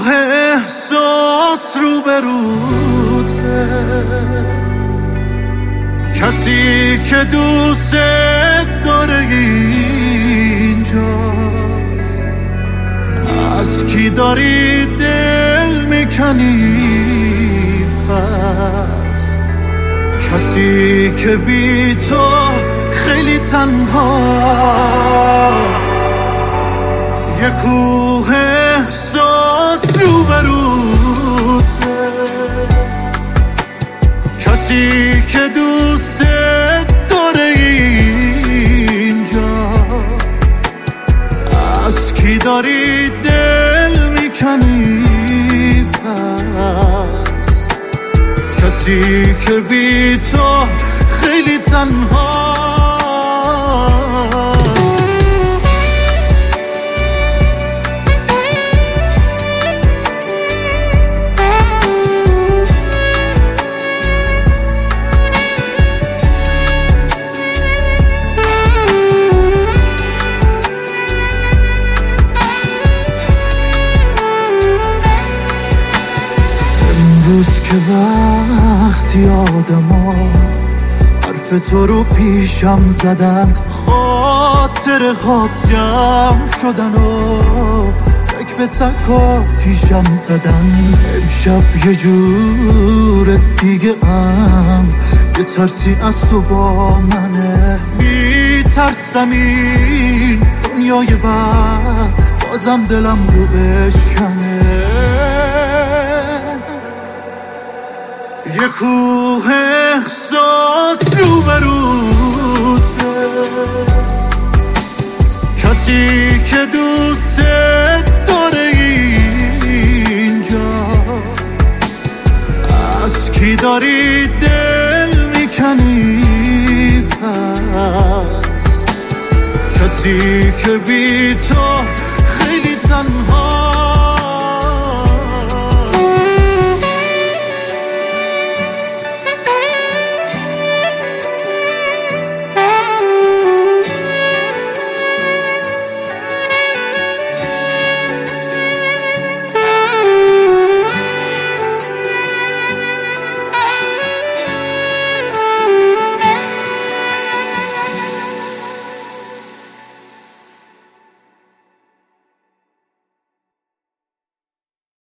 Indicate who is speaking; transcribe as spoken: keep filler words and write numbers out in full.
Speaker 1: کوه احساس روبروته، کسی که دوست داره اینجاست. از کی داری دل میکنی پس؟ کسی که بی تو خیلی تنهاست. یه کوه احساس روبروته، کسی که دوست داره اینجا. از کی داری دل میکنی پس؟ کسی که بی تو خیلی تنها. امروز که وقتی آدما حرف تو رو پیشم زدن، خاطر خواب جمع شدن و تک به تک آتیشم زدن. امشب یه جور دیگه ام، یه ترسی از تو با منه. میترسم این دنیای بر بازم دلم رو بشکنه. یه کوه احساس روبروته، کسی که دوست داره